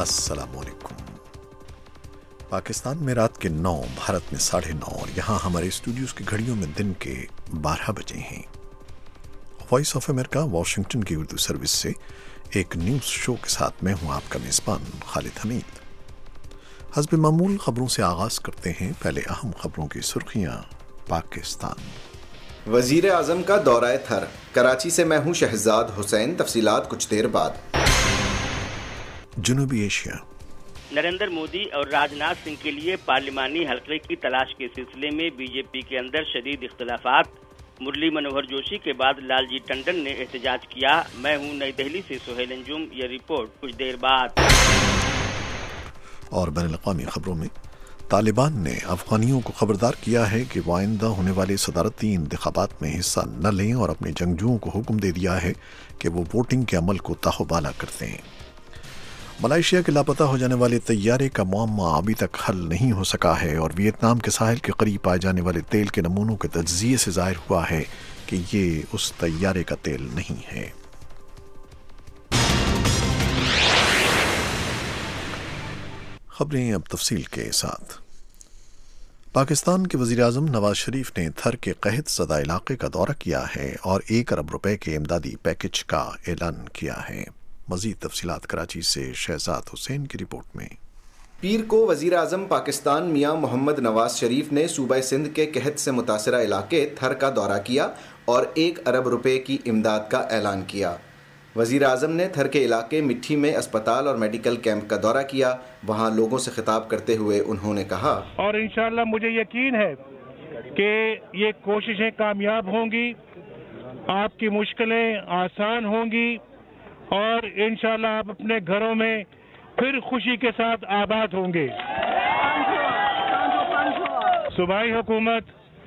السلام علیکم۔ پاکستان میں رات کے 9، بھارت میں 9:30 اور یہاں ہمارے اسٹوڈیوز کی گھڑیوں میں دن کے 12 بجے ہیں۔ وائس آف امریکہ واشنگٹن کی اردو سروس سے ایک نیوز شو کے ساتھ میں ہوں آپ کا میزبان خالد حمید۔ حسب معمول خبروں سے آغاز کرتے ہیں۔ پہلے اہم خبروں کی سرخیاں۔ پاکستان وزیر اعظم کا دورہ تھر، کراچی سے میں ہوں شہزاد حسین۔ تفصیلات کچھ دیر بعد۔ جنوبی ایشیا، نریندر مودی اور راج ناتھ سنگھ کے لیے پارلیمانی حلقے کی تلاش کے سلسلے میں بی جے پی کے اندر شدید اختلافات۔ مرلی منوہر جوشی کے بعد لال جی ٹنڈن نے احتجاج کیا۔ میں ہوں نئی دہلی سے سہیل انجم۔ یہ رپورٹ کچھ دیر بعد۔ اور بین الاقوامی خبروں میں طالبان نے افغانیوں کو خبردار کیا ہے کہ وہ آئندہ ہونے والے صدارتی انتخابات میں حصہ نہ لیں اور اپنے جنگجوؤں کو حکم دے دیا ہے کہ وہ ووٹنگ کے عمل کو تاہوبالا کرتے ہیں۔ ملائیشیا کے لاپتہ ہو جانے والے طیارے کا معمہ ابھی تک حل نہیں ہو سکا ہے اور ویتنام کے ساحل کے قریب پائے جانے والے تیل کے نمونوں کے تجزیے سے ظاہر ہوا ہے کہ یہ اس طیارے کا تیل نہیں ہے۔ خبریں اب تفصیل کے ساتھ۔ پاکستان کے وزیر اعظم نواز شریف نے تھر کے قحط زدہ علاقے کا دورہ کیا ہے اور 1 ارب روپے کے امدادی پیکج کا اعلان کیا ہے۔ مزید تفصیلات کراچی سے شہزاد حسین کی رپورٹ میں۔ پیر کو وزیر اعظم پاکستان میاں محمد نواز شریف نے صوبہ سندھ کے قحط سے متاثرہ علاقے تھر کا دورہ کیا اور 1 ارب روپے کی امداد کا اعلان کیا۔ وزیر اعظم نے تھر کے علاقے مٹھی میں اسپتال اور میڈیکل کیمپ کا دورہ کیا۔ وہاں لوگوں سے خطاب کرتے ہوئے انہوں نے کہا، اور انشاءاللہ مجھے یقین ہے کہ یہ کوششیں کامیاب ہوں گی، آپ کی مشکلیں آسان ہوں گی اور انشاءاللہ آپ اپنے گھروں میں پھر خوشی کے ساتھ آباد ہوں گے۔ صوبائی حکومت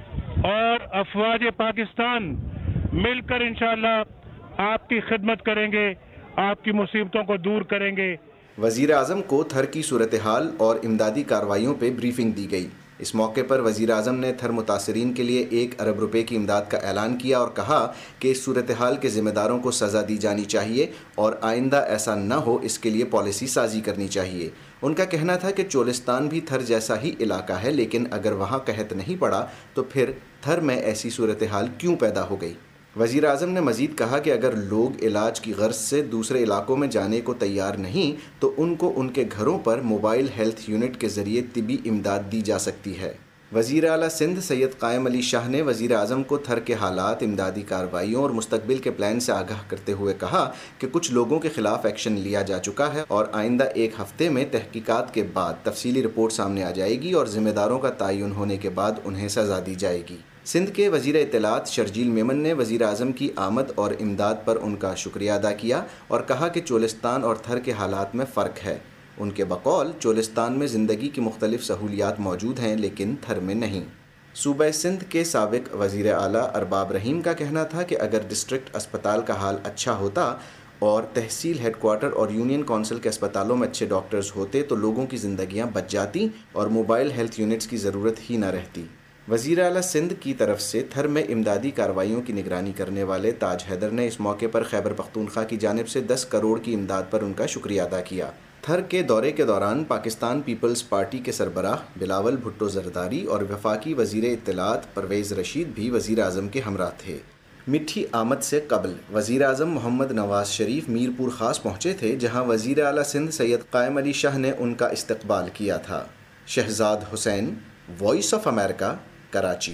اور افواج پاکستان مل کر انشاءاللہ آپ کی خدمت کریں گے، آپ کی مصیبتوں کو دور کریں گے۔ وزیر اعظم کو تھر کی صورتحال اور امدادی کارروائیوں پہ بریفنگ دی گئی۔ اس موقع پر وزیر اعظم نے تھر متاثرین کے لیے 1 ارب روپے کی امداد کا اعلان کیا اور کہا کہ اس صورتحال کے ذمہ داروں کو سزا دی جانی چاہیے اور آئندہ ایسا نہ ہو، اس کے لیے پالیسی سازی کرنی چاہیے۔ ان کا کہنا تھا کہ چولستان بھی تھر جیسا ہی علاقہ ہے، لیکن اگر وہاں قحط نہیں پڑا تو پھر تھر میں ایسی صورتحال کیوں پیدا ہو گئی۔ وزیر اعظم نے مزید کہا کہ اگر لوگ علاج کی غرض سے دوسرے علاقوں میں جانے کو تیار نہیں تو ان کو ان کے گھروں پر موبائل ہیلتھ یونٹ کے ذریعے طبی امداد دی جا سکتی ہے۔ وزیر اعلیٰ سندھ سید قائم علی شاہ نے وزیر اعظم کو تھر کے حالات، امدادی کارروائیوں اور مستقبل کے پلان سے آگاہ کرتے ہوئے کہا کہ کچھ لوگوں کے خلاف ایکشن لیا جا چکا ہے اور آئندہ 1 ہفتے میں تحقیقات کے بعد تفصیلی رپورٹ سامنے آ جائے گی اور ذمہ داروں کا تعین ہونے کے بعد انہیں سزا دی جائے گی۔ سندھ کے وزیر اطلاعات شرجیل میمن نے وزیر اعظم کی آمد اور امداد پر ان کا شکریہ ادا کیا اور کہا کہ چولستان اور تھر کے حالات میں فرق ہے۔ ان کے بقول چولستان میں زندگی کی مختلف سہولیات موجود ہیں لیکن تھر میں نہیں۔ صوبہ سندھ کے سابق وزیر اعلیٰ ارباب رحیم کا کہنا تھا کہ اگر ڈسٹرکٹ اسپتال کا حال اچھا ہوتا اور تحصیل ہیڈ کوارٹر اور یونین کونسل کے اسپتالوں میں اچھے ڈاکٹرز ہوتے تو لوگوں کی زندگیاں بچ جاتی اور موبائل ہیلتھ یونٹس کی ضرورت ہی نہ رہتی۔ وزیر اعلیٰ سندھ کی طرف سے تھر میں امدادی کارروائیوں کی نگرانی کرنے والے تاج حیدر نے اس موقع پر خیبر پختونخوا کی جانب سے 10 کروڑ کی امداد پر ان کا شکریہ ادا کیا۔ تھر کے دورے کے دوران پاکستان پیپلز پارٹی کے سربراہ بلاول بھٹو زرداری اور وفاقی وزیر اطلاعات پرویز رشید بھی وزیر اعظم کے ہمراہ تھے۔ مٹھی آمد سے قبل وزیر اعظم محمد نواز شریف میر پور خاص پہنچے تھے، جہاں وزیر اعلیٰ سندھ سید قائم علی شاہ نے ان کا استقبال کیا تھا۔ Shahzad Hussain, voice of America, Karachi.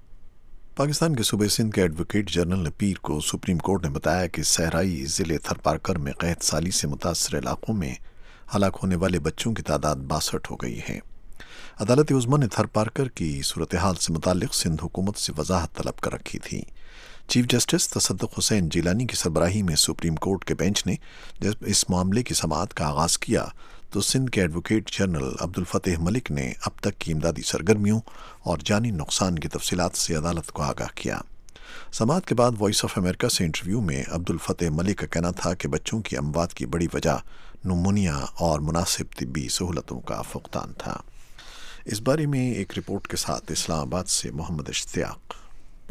Pakistan کے صوبے سندھ کے ایڈوکیٹ جنرل نے پیر کو سپریم کورٹ نے بتایا کہ صحرائی ضلع تھر پارکر میں قحط سالی سے متاثر علاقوں میں ہلاک ہونے والے بچوں کی تعداد 62 ہو گئی ہے۔ عدالت عظمیٰ نے تھر پارکر کی صورتحال سے متعلق سندھ حکومت سے وضاحت طلب کر رکھی تھی۔ چیف جسٹس تصدق حسین جیلانی کی سربراہی میں سپریم کورٹ کے بینچ نے جب اس معاملے کی سماعت کا آغاز کیا تو سندھ کے ایڈوکیٹ جنرل عبدالفتح ملک نے اب تک کی امدادی سرگرمیوں اور جانی نقصان کی تفصیلات سے عدالت کو آگاہ کیا۔ سماعت کے بعد وائس آف امریکہ سے انٹرویو میں عبدالفتح ملک کا کہنا تھا کہ بچوں کی اموات کی بڑی وجہ نمونیا اور مناسب طبی سہولتوں کا فقدان تھا۔ اس بارے میں ایک رپورٹ کے ساتھ اسلام آباد سے محمد اشتیاق۔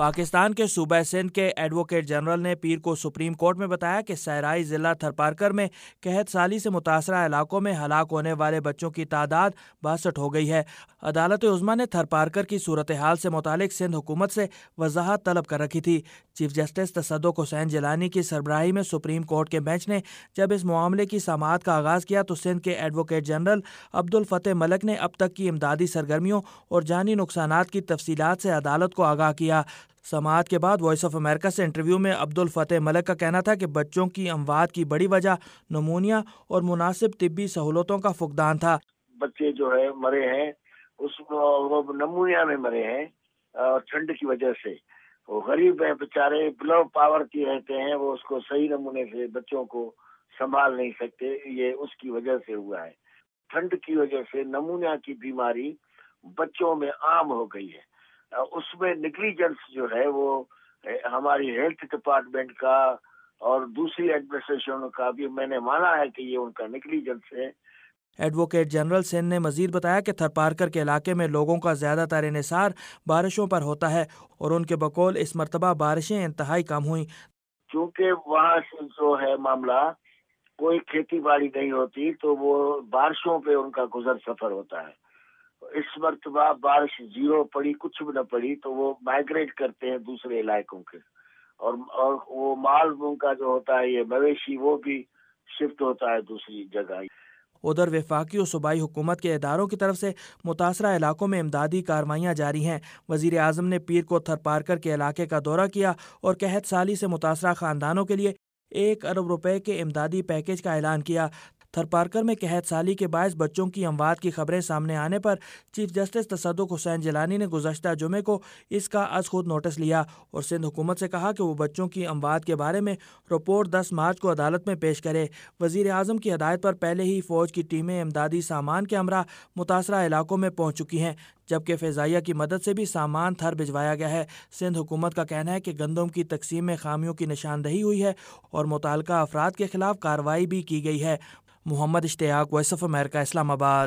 پاکستان کے صوبہ سندھ کے ایڈوکیٹ جنرل نے پیر کو سپریم کورٹ میں بتایا کہ صحرائی ضلع تھرپارکر میں قحط سالی سے متاثرہ علاقوں میں ہلاک ہونے والے بچوں کی تعداد 62 ہو گئی ہے۔ عدالت عظمیٰ نے تھرپارکر کی صورتحال سے متعلق سندھ حکومت سے وضاحت طلب کر رکھی تھی۔ چیف جسٹس تصدق حسین جیلانی کی سربراہی میں سپریم کورٹ کے بینچ نے جب اس معاملے کی سماعت کا آغاز کیا تو سندھ کے ایڈوکیٹ جنرل عبدالفتح ملک نے اب تک کی امدادی سرگرمیوں اور جانی نقصانات کی تفصیلات سے عدالت کو آگاہ کیا۔ سماعت کے بعد وائس آف امریکہ سے انٹرویو میں عبدالفتح ملک کا کہنا تھا کہ بچوں کی اموات کی بڑی وجہ نمونیا اور مناسب طبی سہولتوں کا فقدان تھا۔ بچے جو ہے مرے ہیں اس وہ نمونیا میں مرے ہیں اور ٹھنڈ کی وجہ سے۔ وہ غریب ہیں بیچارے، بلو پاور کی رہتے ہیں، وہ اس کو صحیح نمونے سے بچوں کو سنبھال نہیں سکتے، یہ اس کی وجہ سے ہوا ہے۔ ٹھنڈ کی وجہ سے نمونیا کی بیماری بچوں میں عام ہو گئی ہے۔ اس میں نیگلیجنس جو ہے وہ ہماری ہیلتھ ڈپارٹمنٹ کا اور دوسری ایڈمنسٹریشن کا بھی میں نے مانا ہے کہ یہ ان کا نیگلیجنس ہے۔ ایڈوکیٹ جنرل سندھ نے مزید بتایا کہ تھرپارکر کے علاقے میں لوگوں کا زیادہ تر انحصار بارشوں پر ہوتا ہے اور ان کے بقول اس مرتبہ بارشیں انتہائی کم ہوئیں۔ چونکہ وہاں سے جو ہے معاملہ کوئی کھیتی باڑی نہیں ہوتی تو وہ بارشوں پہ ان کا گزر سفر ہوتا ہے۔ اس مرتبہ بارش زیرو پڑی، کچھ بھی نہ پڑی، تو وہ مائگریٹ کرتے ہیں دوسرے علاقوں کے، اور وہ مال ان کا جو ہوتا ہے یہ مویشی وہ بھی شفٹ ہوتا ہے دوسری جگہ۔ ادھر وفاقی و صوبائی حکومت کے اداروں کی طرف سے متاثرہ علاقوں میں امدادی کارروائیاں جاری ہیں۔ وزیر اعظم نے پیر کو تھرپارکر کے علاقے کا دورہ کیا اور قحط سالی سے متاثرہ خاندانوں کے لیے 1 ارب روپے کے امدادی پیکیج کا اعلان کیا۔ تھرپارکر میں قحط سالی کے باعث بچوں کی اموات کی خبریں سامنے آنے پر چیف جسٹس تصدق حسین جیلانی نے گزشتہ جمعے کو اس کا از خود نوٹس لیا اور سندھ حکومت سے کہا کہ وہ بچوں کی اموات کے بارے میں رپورٹ 10 مارچ کو عدالت میں پیش کرے۔ وزیر اعظم کی ہدایت پر پہلے ہی فوج کی ٹیمیں امدادی سامان کے ہمراہ متاثرہ علاقوں میں پہنچ چکی ہیں، جبکہ فضائیہ کی مدد سے بھی سامان تھر بھجوایا گیا ہے۔ سندھ حکومت کا کہنا ہے کہ گندم کی تقسیم میں خامیوں کی نشاندہی ہوئی ہے اور متعلقہ افراد کے خلاف کارروائی بھی کی گئی ہے۔ محمد اشتیاق، وائس آف امریکہ، اسلام آباد۔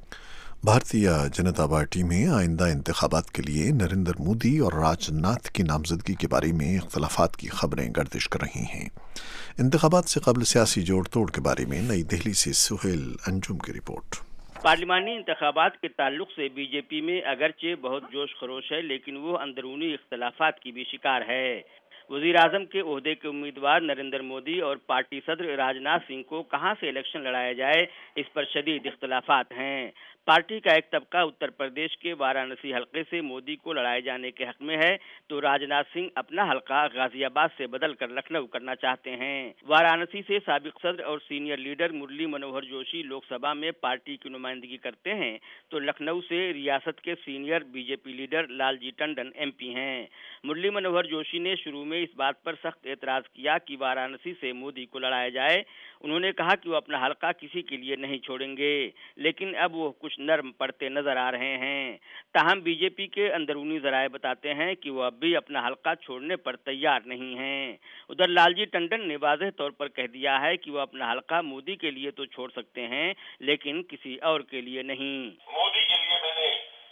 بھارتیہ جنتا پارٹی میں آئندہ انتخابات کے لیے نریندر مودی اور راج ناتھ کی نامزدگی کے بارے میں اختلافات کی خبریں گردش کر رہی ہیں۔ انتخابات سے قبل سیاسی جوڑ توڑ کے بارے میں نئی دہلی سے سہیل انجم کی رپورٹ۔ پارلیمانی انتخابات کے تعلق سے بی جے پی میں اگرچہ بہت جوش خروش ہے، لیکن وہ اندرونی اختلافات کی بھی شکار ہے۔ وزیر اعظم کے عہدے کے امیدوار نریندر مودی اور پارٹی صدر راج ناتھ سنگھ کو کہاں سے الیکشن لڑایا جائے، اس پر شدید اختلافات ہیں۔ پارٹی کا ایک طبقہ اتر پردیش کے وارانسی حلقے سے مودی کو لڑائے جانے کے حق میں ہے، تو راج ناتھ سنگھ اپنا حلقہ غازی آباد سے بدل کر لکھنؤ کرنا چاہتے ہیں۔ وارانسی سے سابق صدر اور سینئر لیڈر مرلی منوہر جوشی لوک سبھا میں پارٹی کی نمائندگی کرتے ہیں، تو لکھنؤ سے ریاست کے senior B J P leader Lal ji Tandon M P ہیں۔ مرلی منوہر جوشی نے شروع میں اس بات پر سخت اعتراض کیا کہ وارانسی سے مودی کو لڑایا جائے۔ انہوں نے کہا کہ وہ اپنا حلقہ کسی کے لیے نہیں چھوڑیں گے، لیکن اب وہ کچھ نرم پڑتے نظر آ رہے ہیں۔ تاہم بی جے پی کے اندرونی ذرائع بتاتے ہیں کہ وہ اب بھی اپنا حلقہ چھوڑنے پر تیار نہیں ہیں۔ ادھر لال جی ٹنڈن نے واضح طور پر کہہ دیا ہے کہ وہ اپنا حلقہ مودی کے لیے تو چھوڑ سکتے ہیں، لیکن کسی اور کے لیے نہیں۔ مودی کے لیے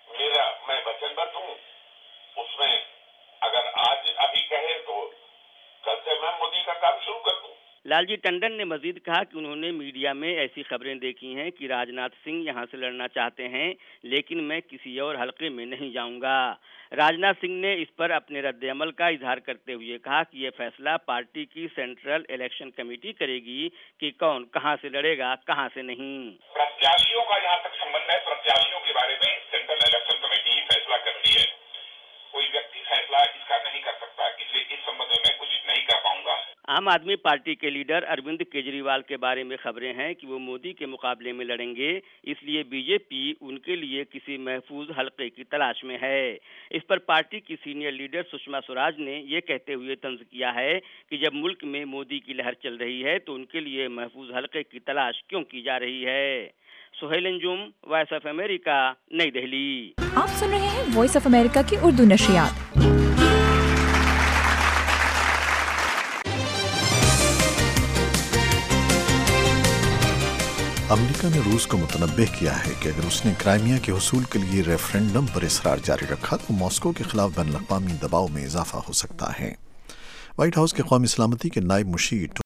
میں وچن بଦ୍ھ ہوں، اس میں اگر آج ابھی کہے تو کل سے میں مودی کا کام شروع کر دوں۔ لال جی ٹنڈن نے مزید کہا کہ انہوں نے میڈیا میں ایسی خبریں دیکھی ہیں کہ راج ناتھ سنگھ یہاں سے لڑنا چاہتے ہیں، لیکن میں کسی اور حلقے میں نہیں جاؤں گا۔ راج ناتھ سنگھ نے اس پر اپنے رد عمل کا اظہار کرتے ہوئے کہا کہ یہ فیصلہ پارٹی کی سینٹرل الیکشن کمیٹی کرے گی کہ کون کہاں سے لڑے گا، کہاں سے نہیں۔ پرتیاشیوں کا جہاں تک سمبند ہے، پرتیاشیوں کے بارے میں سینٹرل الیکشن کمیٹی فیصلہ کرتی ہے، کوئی ویکتی فیصلہ اس کا نہیں کر سکتا، اس لیے اس سمبند میں کچھ نہیں کر پاؤں گا۔ عام آدمی پارٹی کے لیڈر اروند کیجریوال کے بارے میں خبریں ہیں کہ وہ مودی کے مقابلے میں لڑیں گے، اس لیے بی جے پی ان کے لیے کسی محفوظ حلقے کی تلاش میں ہے۔ اس پر پارٹی کی سینئر لیڈر سشما سوراج نے یہ کہتے ہوئے طنز کیا ہے کہ جب ملک میں مودی کی لہر چل رہی ہے تو ان کے لیے محفوظ حلقے کی تلاش کیوں کی جا رہی ہے۔ Sohail Anjum, voice of America, نئی دہلی۔ آپ سن رہے ہیں وائس آف امریکہ کی اردو نشریات۔ امریکہ نے روس کو متنبہ کیا ہے کہ اگر اس نے کرائمیا کے حصول کے لیے ریفرنڈم پر اصرار جاری رکھا تو ماسکو کے خلاف بین الاقوامی دباؤ میں اضافہ ہو سکتا ہے۔ وائٹ ہاؤس کے قومی سلامتی کے نائب مشیر